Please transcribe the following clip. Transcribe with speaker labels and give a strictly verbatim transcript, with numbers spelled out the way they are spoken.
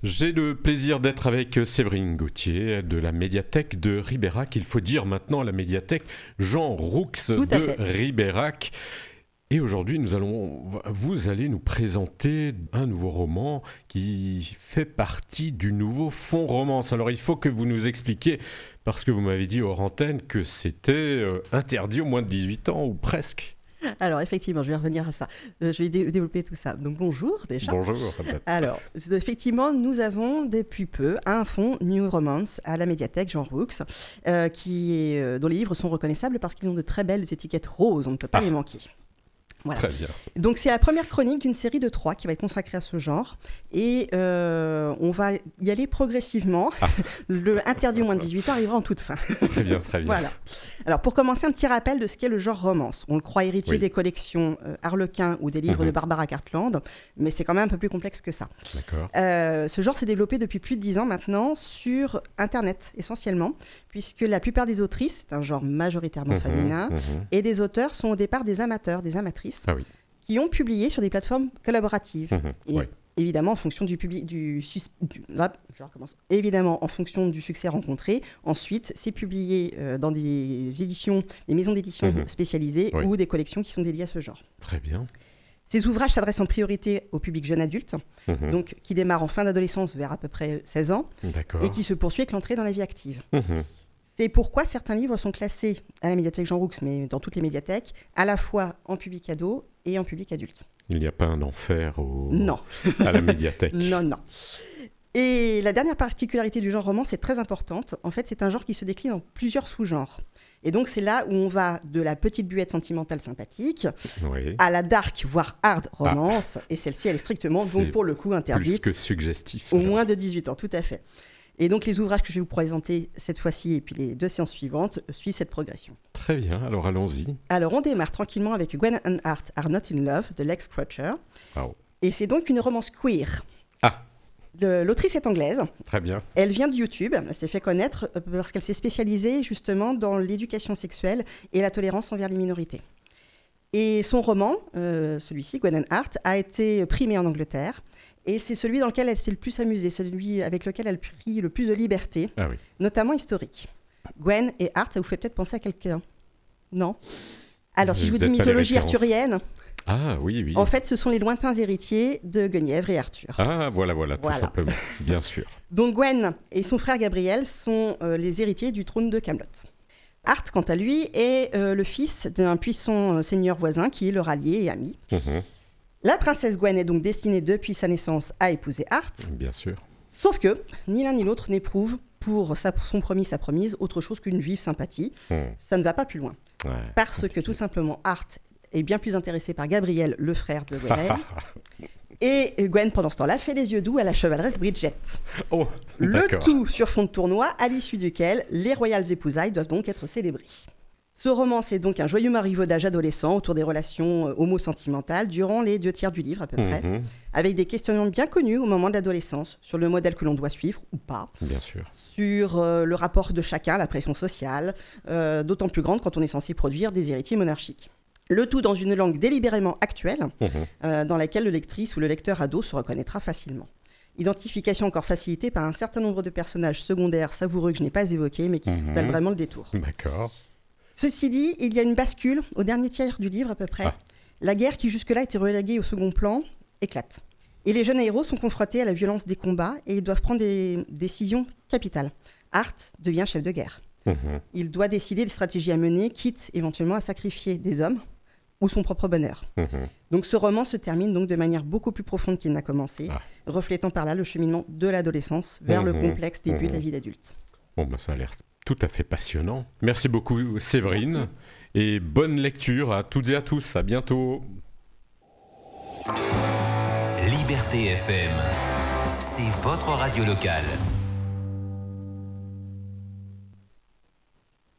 Speaker 1: J'ai le plaisir d'être avec Séverine Gauthier de la médiathèque de Ribérac. Il faut dire maintenant la médiathèque Jean Roux de
Speaker 2: fait.
Speaker 1: Ribérac. Et aujourd'hui, nous allons, vous allez nous présenter un nouveau roman qui fait partie du nouveau fonds romance. Alors il faut que vous nous expliquiez, parce que vous m'avez dit hors antenne que c'était euh, interdit aux moins de dix-huit ans, ou presque.
Speaker 2: Alors effectivement, je vais revenir à ça. Euh, je vais dé- développer tout ça. Donc bonjour déjà.
Speaker 1: Bonjour.
Speaker 2: Alors effectivement, nous avons depuis peu un fonds New Romance à la médiathèque Jean Roux, euh, qui est, euh, dont les livres sont reconnaissables parce qu'ils ont de très belles étiquettes roses. On ne peut pas
Speaker 1: Ah.
Speaker 2: les manquer. Voilà.
Speaker 1: Très bien.
Speaker 2: Donc c'est la première chronique d'une série de trois qui va être consacrée à ce genre et euh, on va y aller progressivement.
Speaker 1: Ah.
Speaker 2: Le interdit aux moins de dix-huit ans arrivera en toute fin.
Speaker 1: Très bien, très bien.
Speaker 2: Voilà. Alors pour commencer, un petit rappel de ce qu'est le genre romance. On le croit héritier
Speaker 1: Oui.
Speaker 2: des collections euh, Harlequin ou des livres
Speaker 1: Mhm.
Speaker 2: de Barbara Cartland, mais c'est quand même un peu plus complexe que ça.
Speaker 1: D'accord.
Speaker 2: Euh, ce genre s'est développé depuis plus de dix ans maintenant sur Internet essentiellement, puisque la plupart des autrices, c'est un genre majoritairement
Speaker 1: Mhm,
Speaker 2: féminin,
Speaker 1: mhm.
Speaker 2: et des auteurs sont au départ des amateurs, des amatrices,
Speaker 1: Ah oui.
Speaker 2: qui ont publié sur des plateformes collaboratives.
Speaker 1: Mhm,
Speaker 2: Et
Speaker 1: oui.
Speaker 2: évidemment, en fonction du public, du, sus- du- là, je recommence. Évidemment, en fonction du succès rencontré. Ensuite, c'est publié euh, dans des éditions, des maisons d'édition
Speaker 1: Mhm.
Speaker 2: spécialisées
Speaker 1: Oui.
Speaker 2: ou des collections qui sont dédiées à ce genre.
Speaker 1: Très bien.
Speaker 2: Ces ouvrages s'adressent en priorité au public jeune adulte,
Speaker 1: Mhm.
Speaker 2: donc qui démarre en fin d'adolescence vers à peu près seize ans
Speaker 1: D'accord.
Speaker 2: et qui se poursuit avec l'entrée dans la vie active.
Speaker 1: Mhm.
Speaker 2: C'est pourquoi certains livres sont classés à la médiathèque Jean Roux, mais dans toutes les médiathèques, à la fois en public ado et en public adulte.
Speaker 1: Il n'y a pas un enfer au...
Speaker 2: Non.
Speaker 1: à la médiathèque.
Speaker 2: Non, non. Et la dernière particularité du genre roman, c'est très importante. En fait, c'est un genre qui se décline en plusieurs sous-genres. Et donc, c'est là où on va de la petite buette sentimentale sympathique
Speaker 1: Oui.
Speaker 2: à la dark, voire hard romance. Et celle-ci, elle est strictement,
Speaker 1: C'est
Speaker 2: donc pour le coup,
Speaker 1: Plus
Speaker 2: interdite
Speaker 1: que suggestif.
Speaker 2: au
Speaker 1: alors.
Speaker 2: moins de dix-huit ans, tout à fait. Et donc, les ouvrages que je vais vous présenter cette fois-ci et puis les deux séances suivantes euh, suivent cette progression.
Speaker 1: Très bien, alors allons-y.
Speaker 2: Alors, on démarre tranquillement avec Gwen and Art Are Not in Love de Lex Crutcher.
Speaker 1: Wow.
Speaker 2: Et c'est donc une romance queer.
Speaker 1: Ah,
Speaker 2: De- L'autrice est anglaise.
Speaker 1: très bien.
Speaker 2: Elle vient de YouTube. Elle s'est fait connaître euh, parce qu'elle s'est spécialisée justement dans l'éducation sexuelle et la tolérance envers les minorités. Et son roman, euh, celui-ci, Gwen and Art, a été primé en Angleterre. Et c'est celui dans lequel elle s'est le plus amusée, celui avec lequel elle prit le plus de liberté,
Speaker 1: Ah oui.
Speaker 2: notamment historique. Gwen et Art, ça vous fait peut-être penser à quelqu'un? Non? Alors, si
Speaker 1: J'ai
Speaker 2: je vous dis
Speaker 1: peut-être pas les
Speaker 2: mythologie
Speaker 1: références.
Speaker 2: arthurienne,
Speaker 1: Ah oui, oui.
Speaker 2: en fait, ce sont les lointains héritiers de Guenièvre et Arthur.
Speaker 1: Ah, voilà, voilà, tout
Speaker 2: Voilà.
Speaker 1: simplement. Bien sûr.
Speaker 2: Donc Gwen et son frère Gabriel sont euh, les héritiers du trône de Camelot. Art, quant à lui, est euh, le fils d'un puissant euh, seigneur voisin qui est leur allié et ami.
Speaker 1: Mhm,
Speaker 2: La princesse Gwen est donc destinée depuis sa naissance à épouser Art,
Speaker 1: bien sûr.
Speaker 2: sauf que ni l'un ni l'autre n'éprouve pour sa- son promis, sa promise, autre chose qu'une vive sympathie.
Speaker 1: Mhm,
Speaker 2: Ça ne va pas plus loin.
Speaker 1: ouais.
Speaker 2: Parce que tout simplement, Art est bien plus intéressé par Gabriel, le frère de Gwen. Et Gwen, pendant ce temps-là, fait les yeux doux à la chevaleresse Bridget.
Speaker 1: Oh,
Speaker 2: Le
Speaker 1: d'accord.
Speaker 2: tout sur fond de tournoi, à l'issue duquel les royales épousailles doivent donc être célébrées. Ce roman, c'est donc un joyeux marivaudage adolescent autour des relations euh, homo-sentimentales durant les deux tiers du livre à peu près,
Speaker 1: Mhm,
Speaker 2: avec des questionnements bien connus au moment de l'adolescence, sur le modèle que l'on doit suivre ou pas,
Speaker 1: bien sûr.
Speaker 2: sur euh, le rapport de chacun à la pression sociale, euh, d'autant plus grande quand on est censé produire des héritiers monarchiques. Le tout dans une langue délibérément actuelle,
Speaker 1: Mhm,
Speaker 2: euh, dans laquelle le lectrice ou le lecteur ado se reconnaîtra facilement. Identification encore facilitée par un certain nombre de personnages secondaires savoureux que je n'ai pas évoqués, mais qui
Speaker 1: Mhm.
Speaker 2: valent vraiment le détour.
Speaker 1: D'accord.
Speaker 2: Ceci dit, il y a une bascule au dernier tiers du livre à peu près.
Speaker 1: Ah.
Speaker 2: La guerre qui jusque-là était reléguée au second plan éclate. Et les jeunes héros sont confrontés à la violence des combats et ils doivent prendre des décisions capitales. Art devient chef de guerre.
Speaker 1: Mhm,
Speaker 2: Il doit décider des stratégies à mener, quitte éventuellement à sacrifier des hommes ou son propre bonheur.
Speaker 1: mhm.
Speaker 2: Donc ce roman se termine donc de manière beaucoup plus profonde qu'il n'a commencé,
Speaker 1: Ah.
Speaker 2: reflétant par là le cheminement de l'adolescence vers le
Speaker 1: Mhm.
Speaker 2: complexe début de la
Speaker 1: Mhm.
Speaker 2: vie d'adulte.
Speaker 1: Bon, bah, ça a l'air tout à fait passionnant. Merci beaucoup, Séverine. Et bonne lecture à toutes et à tous. À bientôt.
Speaker 3: Liberté F M, c'est votre radio locale.